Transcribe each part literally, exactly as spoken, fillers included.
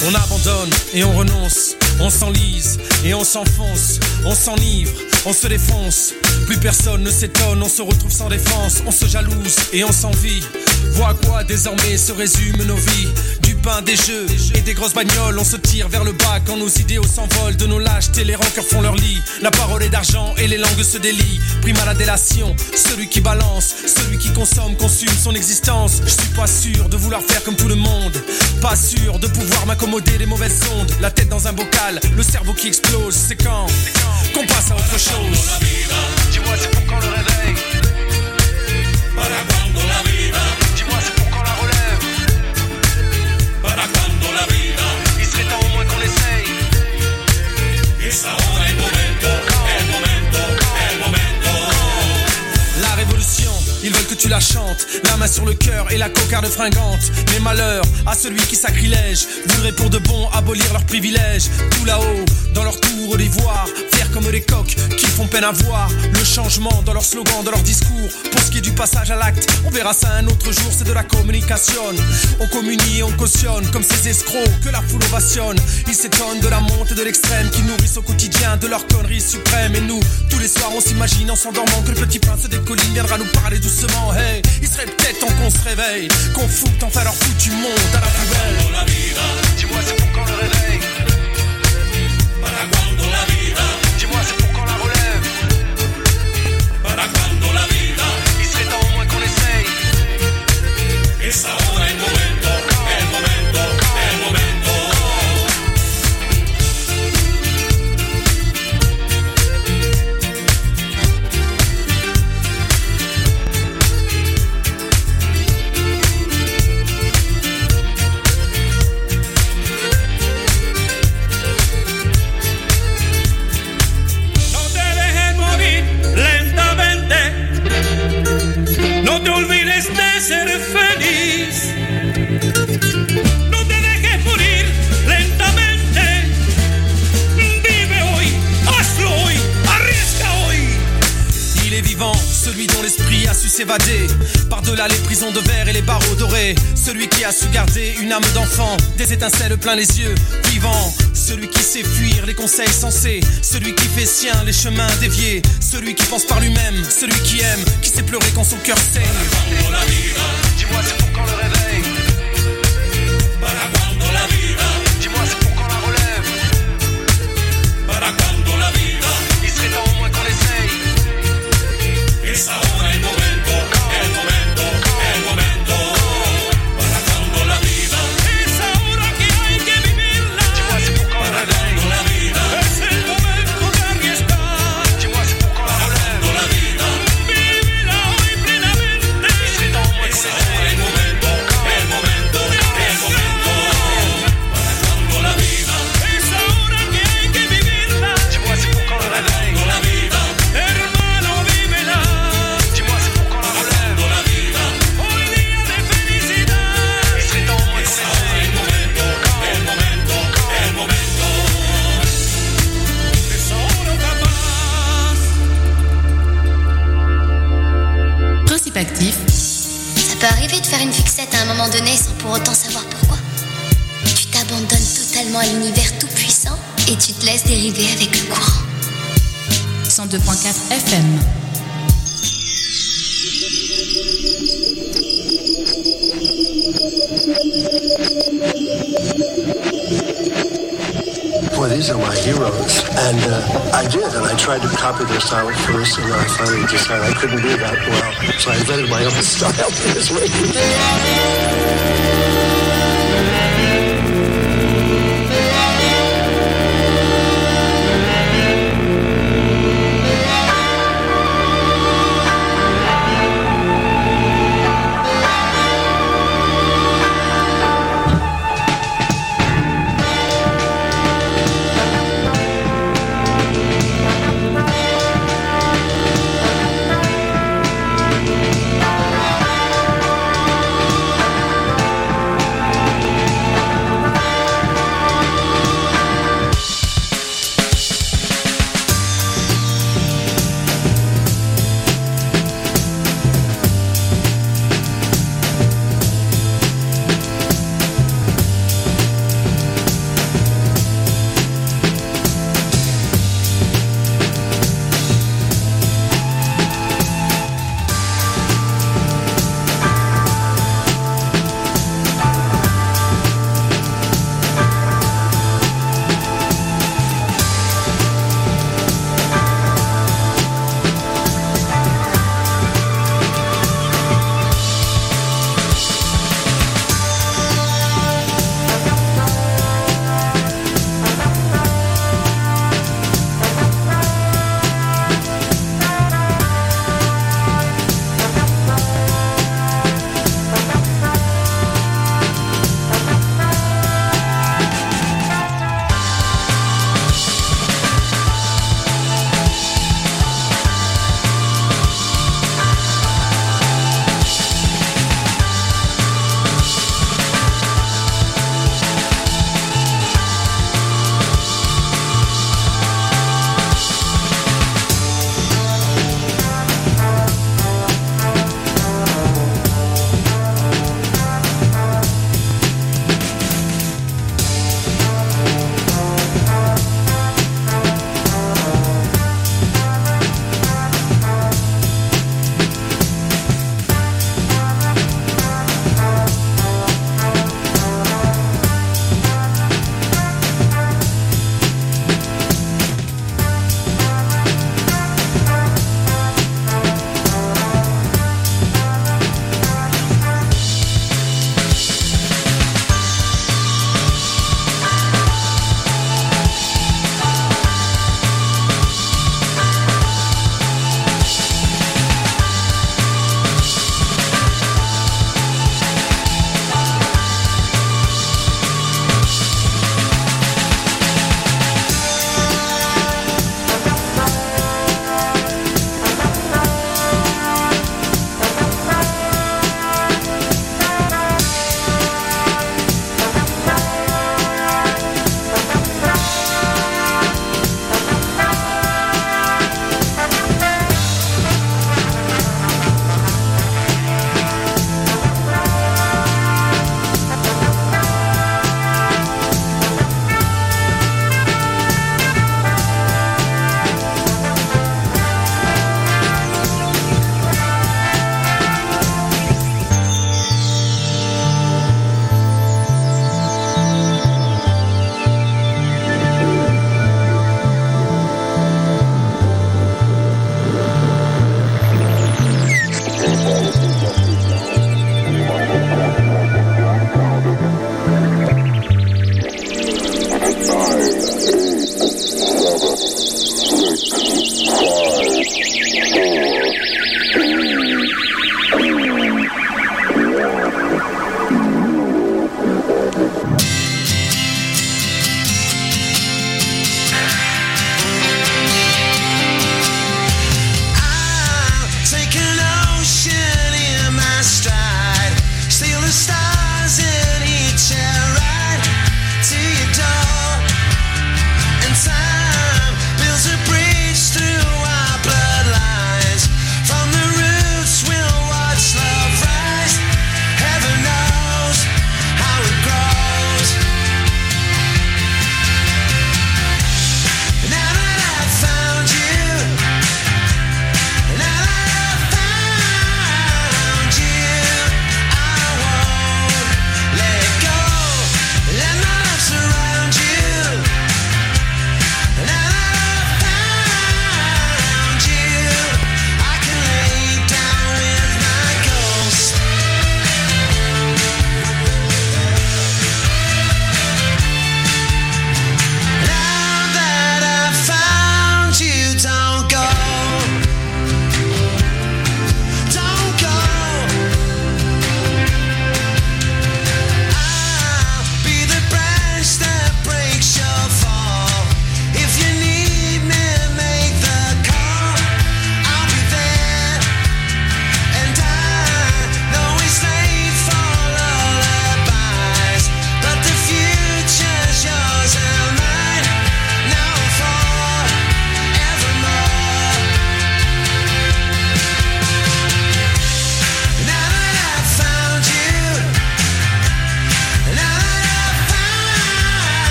On abandonne et on renonce, on s'enlise et on s'enfonce, on s'enivre, on se défonce. Plus personne ne s'étonne, on se retrouve sans défense, on se jalouse et on s'envie. Vois à quoi désormais se résument nos vies. Du pain, des jeux et des grosses bagnoles. On se tire vers le bas quand nos idéaux s'envolent. De nos lâchetés, les rancœurs font leur lit. La parole est d'argent et les langues se délient. Prime à la délation, celui qui balance, celui qui consomme, consume son existence. Je suis pas sûr de vouloir faire comme tout le monde, pas sûr de pouvoir m'accommoder des mauvaises ondes. La tête dans un bocal, le cerveau qui explose. C'est quand qu'on passe à autre chose. Dis-moi c'est pour quand le réveil. Para cuando la vida. Dis-moi c'est pour quand la relève. Para cuando la vida. Il serait temps au moins qu'on essaye. Es ahora el momento, el momento, el momento. La révolution, ils veulent que tu la chantes. La main sur le cœur et la cocarde fringante. Mais malheur à celui qui sacrilège voudrait pour de bon abolir leurs privilèges. Tout là-haut, dans leur tour d'ivoire, fiers comme des coqs qui font peine à voir le changement dans leur slogan, dans leur discours. Pour ce qui est du passage à l'acte, on verra ça un autre jour, c'est de la communication. On communie et on cautionne comme ces escrocs que la foule ovationne. Ils s'étonnent de la montée de l'extrême qui nourrissent au quotidien de leur connerie suprême. Et nous, tous les soirs, on s'imagine en s'endormant que le petit prince des collines viendra nous parler doucement. Hey, il serait peut-être temps qu'on se réveille, qu'on foute enfin leur foutu monde à la poubelle. Dis-moi c'est pour quand le réveil. Para cuando la vida. Dis-moi c'est pour quand la relève. Para cuando la vida. Il serait temps au moins qu'on essaye. Es ahora el momento, el momento, el momento. No te olvides de ser feliz. No te dejes morir lentamente. Vive hoy, hazlo hoy, arriesga hoy. Il est vivant, celui dont l'esprit a su s'évader par-delà les prisons de verre et les barreaux dorés. Celui qui a su garder une âme d'enfant, des étincelles plein les yeux. Vivant, celui qui sait fuir les conseils sensés. Celui qui fait sien les chemins déviés. Celui qui pense par lui-même, celui qui aime, qui sait pleurer quand son cœur saigne. Dis-moi c'est pour quand le réveil. Para cuando la vida. Dis-moi c'est pour quand la relève. Para cuando la vida. Il serait temps au moins qu'on essaye. Es ahora el momento, el momento, el momento. Para cuando la vida. Es ahora que hay que vivirla. Dis-moi c'est pour quand le réveil. La vida. Es el momento de arriesgar. Dis-moi c'est pour quand la relève. La vida. Vívela hoy plenamente. Il serait temps au moins qu'on essaye. El momento, el momento, el momento. Para cuando la vida. Es ahora que hay que vivirla. Dis-moi c'est pour quand le réveil. La vida. Hermano, vívela. Dis-moi c'est pour quand la relève. La vida. Hoy día de felicidad. Il serait temps au moins qu'on essaye. El momento, el momento, el momento. Es ahora capaz. Principe actif. Ça peut arriver de faire une fixette à un moment donné sans pour autant savoir pourquoi. Tu t'abandonnes totalement à l'univers tout puissant et tu te laisses dériver avec le courant. cent deux point quatre F M. Boy, these are my heroes. And uh, I did, and I tried to copy their style at first, and I finally decided I couldn't do that well. So I invented my own style this way.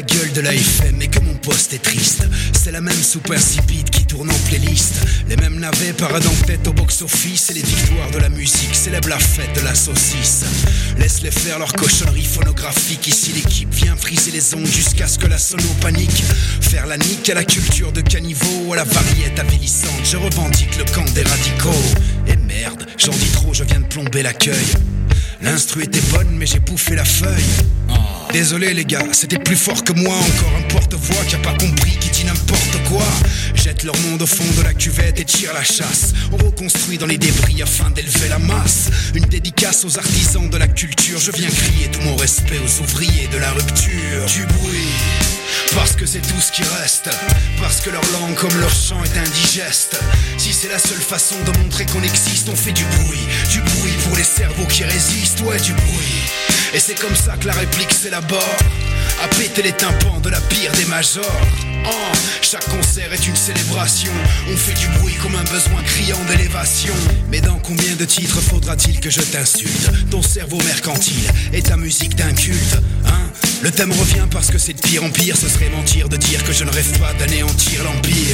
gueule de la F M et que mon poste est triste. C'est la même soupe insipide qui tourne en playlist. Les mêmes navets paradent en tête au box-office. Et les victoires de la musique célèbrent la fête de la saucisse. Laisse-les faire leur cochonnerie phonographique. Ici l'équipe vient friser les ondes jusqu'à ce que la sono panique. Faire la nique à la culture de caniveau, à la variété avilissante. Je revendique le camp des radicaux. Et merde, j'en dis trop, je viens de plomber l'accueil. L'instru était bonne mais j'ai bouffé la feuille. Désolé les gars, c'était plus fort que moi. Encore un porte-voix qui a pas compris, qui dit n'importe quoi. Jette leur monde au fond de la cuvette et tire la chasse. On reconstruit dans les débris afin d'élever la masse. Une dédicace aux artisans de la culture. Je viens crier tout mon respect aux ouvriers de la rupture. Du bruit, parce que c'est tout ce qui reste. Parce que leur langue comme leur chant est indigeste. Si c'est la seule façon de montrer qu'on existe, on fait du bruit. Du bruit pour les cerveaux qui résistent, ouais du bruit. Et c'est comme ça que la réplique s'élabore, à péter les tympans de la pire des majors. Oh, chaque concert est une célébration. On fait du bruit comme un besoin criant d'élévation. Mais dans combien de titres faudra-t-il que je t'insulte? Ton cerveau mercantile et ta musique d'un culte, hein? Le thème revient parce que c'est de pire en pire. Ce serait mentir de dire que je ne rêve pas d'anéantir l'empire.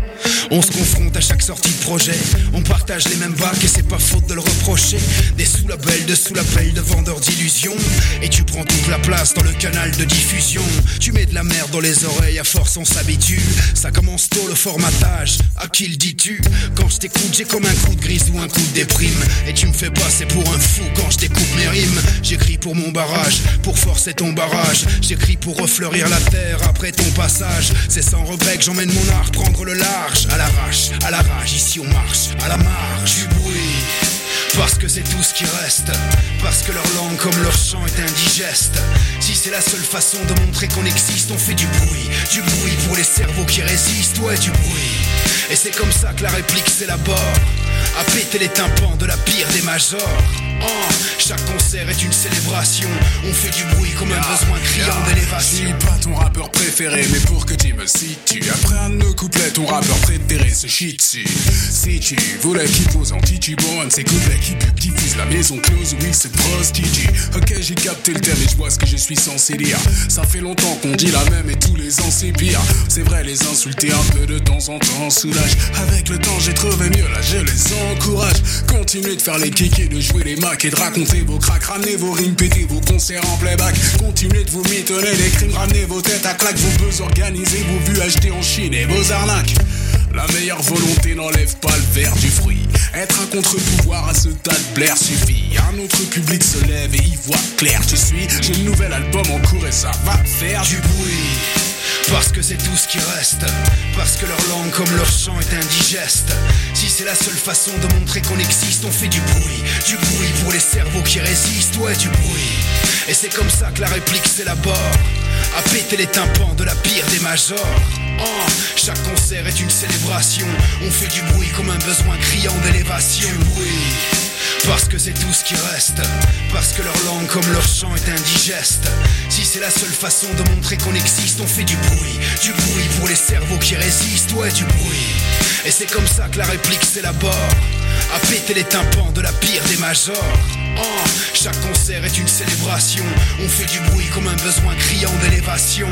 On se confronte à chaque sortie de projet. On partage les mêmes bacs et c'est pas faute de le reprocher. Des sous-labels de sous-labels de vendeurs d'illusions. Et tu prends toute la place dans le canal de diffusion. Tu mets de la merde dans les oreilles, à force on s'habitue. Ça commence tôt le formatage, à qui le dis-tu? Quand je t'écoute j'ai comme un coup de grise ou un coup de déprime. Et tu me fais passer pour un fou quand je découpe mes rimes. J'écris pour mon barrage, pour forcer ton barrage. J'écris pour refleurir la terre après ton passage. C'est sans regret que j'emmène mon art prendre le large. À l'arrache, à la rage, ici on marche, à la marge du bruit. Parce que c'est tout ce qui reste. Parce que leur langue comme leur chant est indigeste. Si c'est la seule façon de montrer qu'on existe, on fait du bruit. Du bruit pour les cerveaux qui résistent, ouais du bruit. Et c'est comme ça que la réplique s'élabore, à péter les tympans de la pire des majors. Oh, chaque concert est une célébration. On fait du bruit comme un besoin criant d'élévation. Je suis pas ton rappeur préféré, mais pour que tu me situes, après un de nos couplets, ton rappeur préféré se chie dessus. Si tu voulais qu'il pose en titubant un de ces couplets qui pub diffuse la maison close où il se prostitue. Ok, j'ai capté le thème et je vois ce que je suis censé dire. Ça fait longtemps qu'on dit la même et tous les ans c'est pire. C'est vrai, les insulter un peu de temps en temps soulage. Avec le temps j'ai trouvé mieux, là je les encourage. Continuez de faire les kikis, de jouer les macs et de raconter vos cracks. Ramenez vos rimes, pétez vos concerts en playback. Continuez de vous mitonner des crimes, ramenez vos têtes à claque, vos buzz organisés, vos vues achetées en Chine et vos arnaques. La meilleure volonté n'enlève pas le verre du fruit. Être un contre-pouvoir à ce tas de blaire suffit. Un autre public se lève et y voit clair. Tu suis, j'ai le nouvel album en cours et ça va faire du bruit. Parce que c'est tout ce qui reste. Parce que leur langue comme leur chant est indigeste. Si c'est la seule façon de montrer qu'on existe, on fait du bruit. Du bruit pour les cerveaux qui résistent, ouais du bruit. Et c'est comme ça que la réplique s'élabore, à péter les tympans de la pire des majors. Oh, chaque concert est une célébration. On fait du bruit comme un besoin criant d'élévation. Du bruit, parce que c'est tout ce qui reste. Parce que leur langue comme leur chant est indigeste. Si c'est la seule façon de montrer qu'on existe, on fait du bruit. Du bruit pour les cerveaux qui résistent, ouais du bruit. Et c'est comme ça que la réplique s'élabore, à péter les tympans de la pire des majors. Oh, chaque concert est une célébration. On fait du bruit comme un besoin criant d'élévation.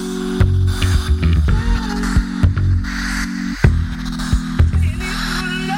Love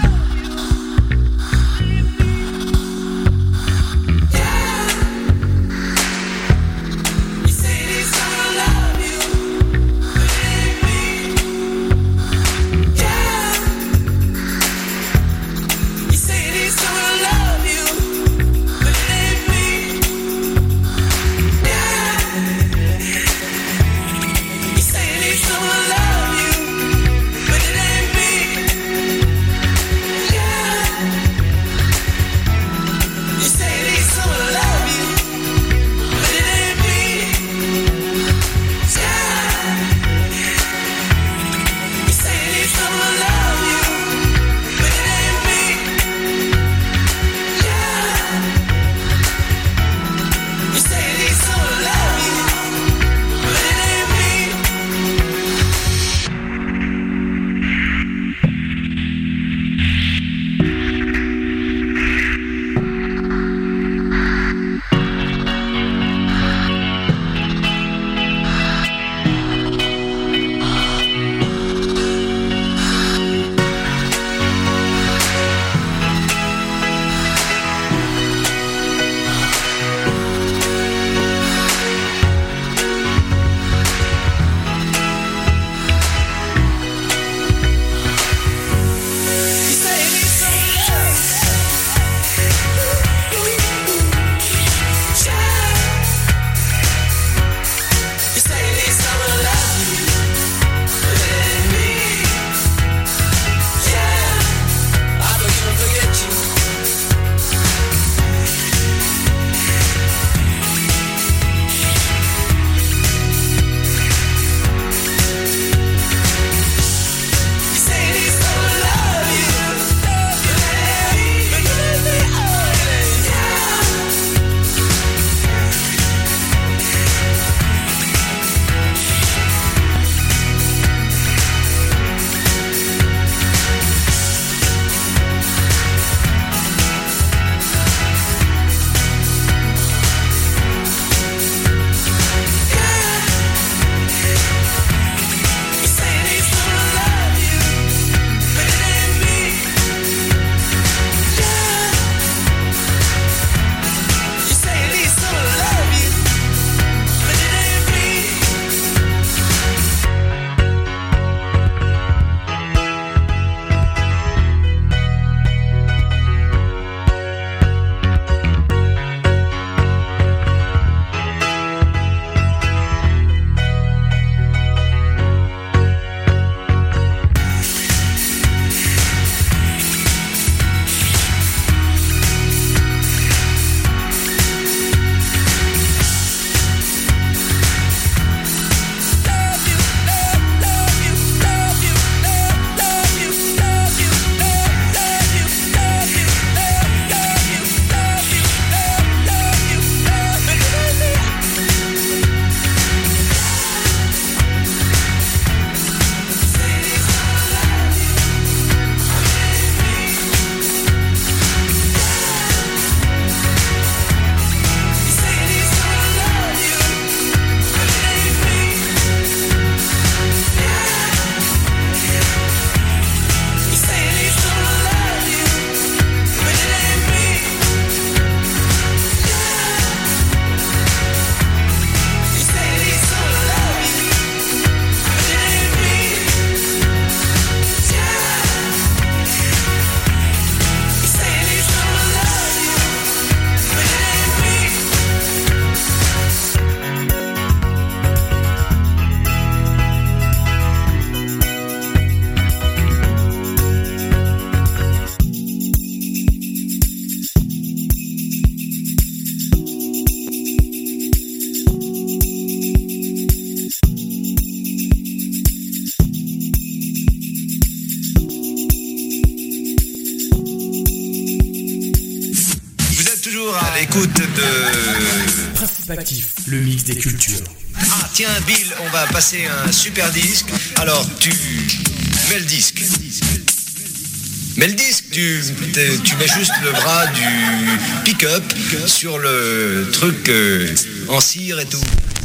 toujours à l'écoute de... Principe Actif, le mix des cultures. Ah tiens Bill, on va passer un super disque. Alors tu mets le disque. Mets le disque, tu, tu mets juste le bras du pick-up sur le truc euh, en cire et tout.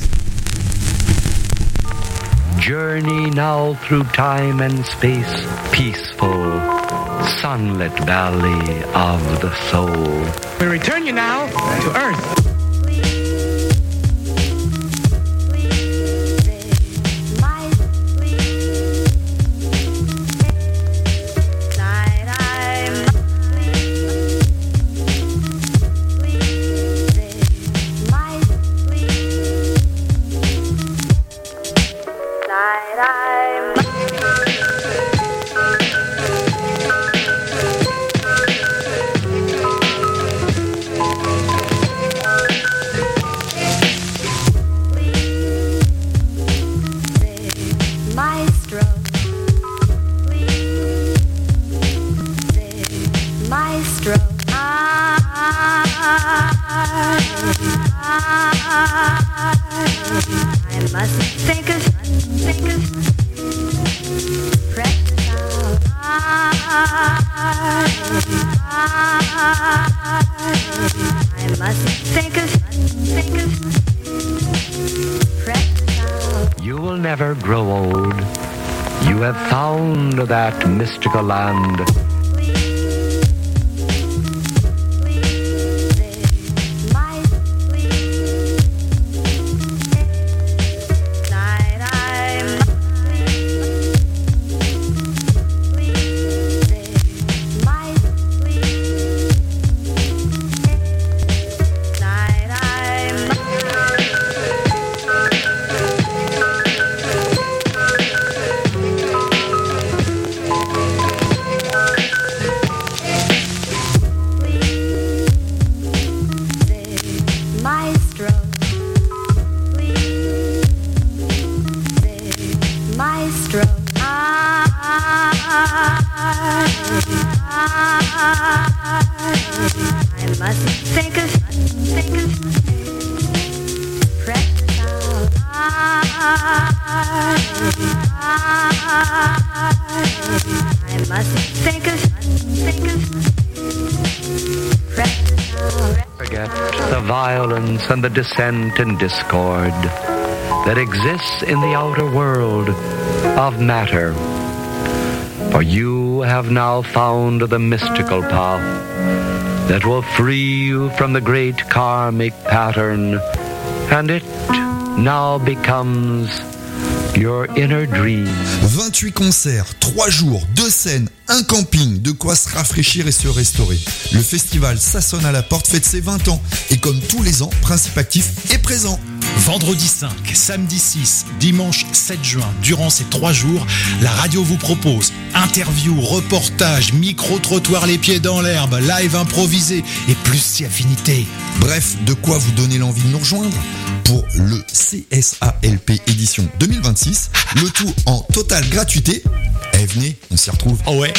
Journey now through time and space, peaceful, sunlit valley of the soul. We return you now to Earth. You will never grow old. You have found that mystical land. Forget the violence and the dissent and discord that exists in the outer world of matter. For you have now found the mystical path that will free you from the great karmic pattern, and it now becomes your inner dream. vingt-huit concerts, trois jours, deux scènes, un camping, de quoi se rafraîchir et se restaurer. Le festival Ça sonne à la porte fête ses vingt ans et comme tous les ans, Principe Actif est présent. Vendredi cinq, samedi six, dimanche sept juin, durant ces trois jours, la radio vous propose interviews, reportages, micro-trottoirs les pieds dans l'herbe, live improvisé et plus si affinité. Bref, de quoi vous donner l'envie de nous rejoindre pour le C S A L P édition deux mille vingt-six, le tout en totale gratuité. Eh venez, on s'y retrouve. Oh ouais.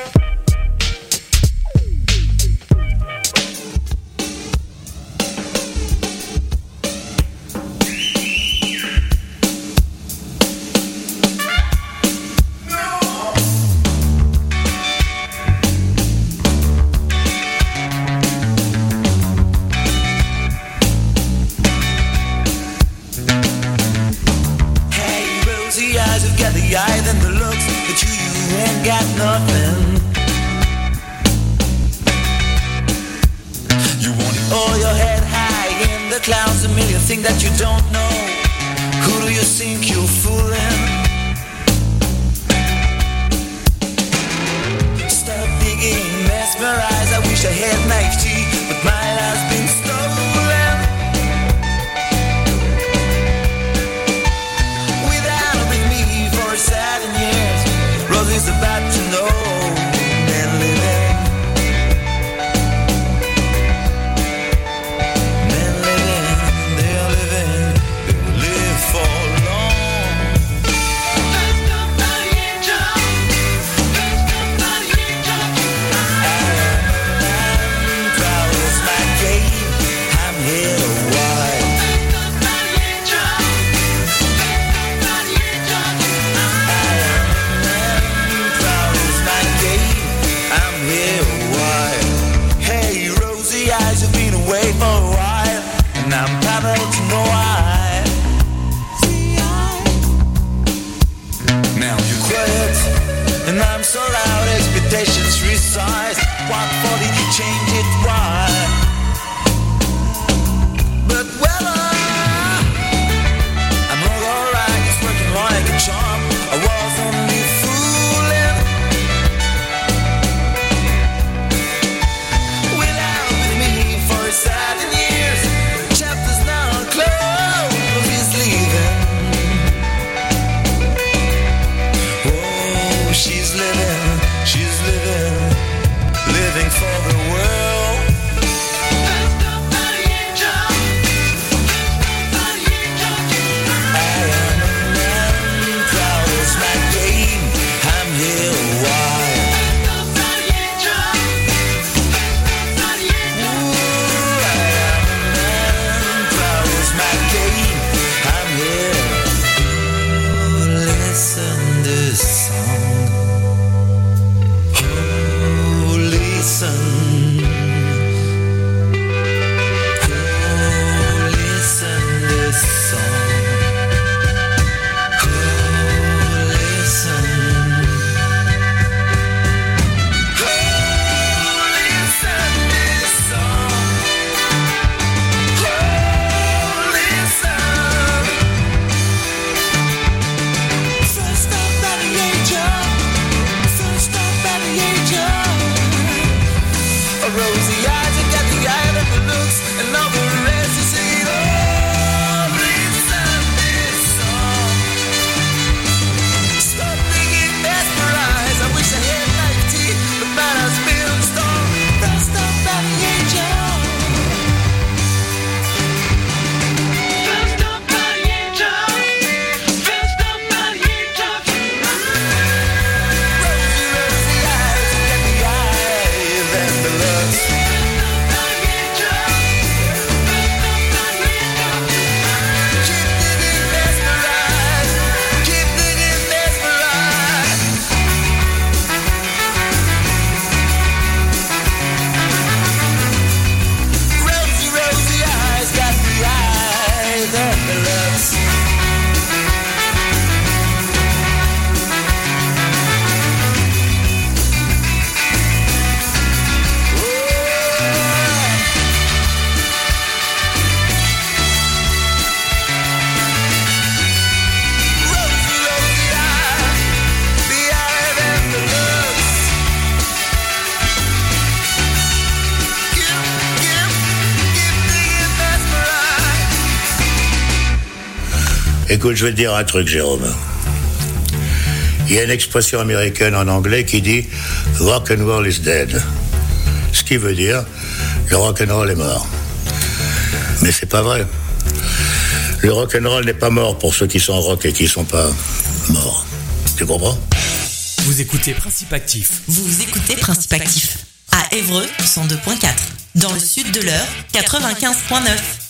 That you don't know, who do you think you're fooling? Stop digging, mesmerized. I wish I had knife tea, but mine has been stolen. Without with me for seven years, Rose is about to know and living. Game. here a while. Hey, rosy eyes, you've been away for a while, and I'm bothered to know why. Now you're quiet, and I'm so loud, expectations resize. What for did you change it? Why? But well, uh, I'm not alright, it's working like a charm. I was only fooling. Without with me for seven years, chapter's now closed, he's leaving. Oh, she's living, she's living, living for the world. Écoute, je vais te dire un truc, Jérôme. Il y a une expression américaine en anglais qui dit « rock and roll is dead ». Ce qui veut dire « le rock and roll est mort ». Mais c'est pas vrai. Le rock and roll n'est pas mort pour ceux qui sont rock et qui sont pas morts. Tu comprends? Vous écoutez Principe Actif. Vous écoutez Principe Actif. À Évreux, cent deux point quatre. Dans le sud de l'Eure, quatre-vingt-quinze point neuf.